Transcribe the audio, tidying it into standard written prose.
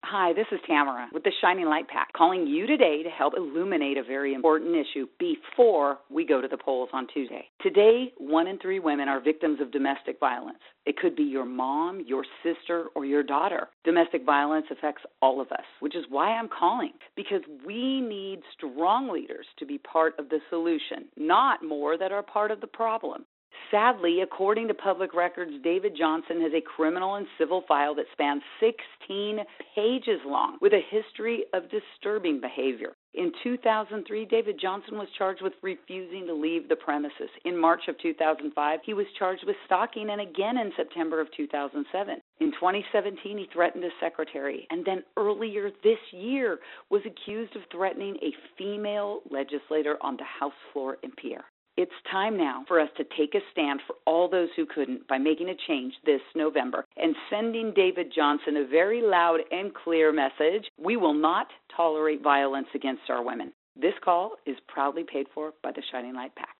Hi, this is Tamara with the Shining Light Pack, calling you today to help illuminate a very important issue before we go to the polls on Tuesday. Today, 1 in 3 women are victims of domestic violence. It could be your mom, your sister, or your daughter. Domestic violence affects all of us, which is why I'm calling, because we need strong leaders to be part of the solution, not more that are part of the problem. Sadly, according to public records, David Johnson has a criminal and civil file that spans 16 pages long with a history of disturbing behavior. In 2003, David Johnson was charged with refusing to leave the premises. In March of 2005, he was charged with stalking, and again in September of 2007. In 2017, he threatened a secretary, and then earlier this year was accused of threatening a female legislator on the House floor in Pierre. It's time now for us to take a stand for all those who couldn't by making a change this November and sending David Johnson a very loud and clear message. We will not tolerate violence against our women. This call is proudly paid for by the Shining Light Pack.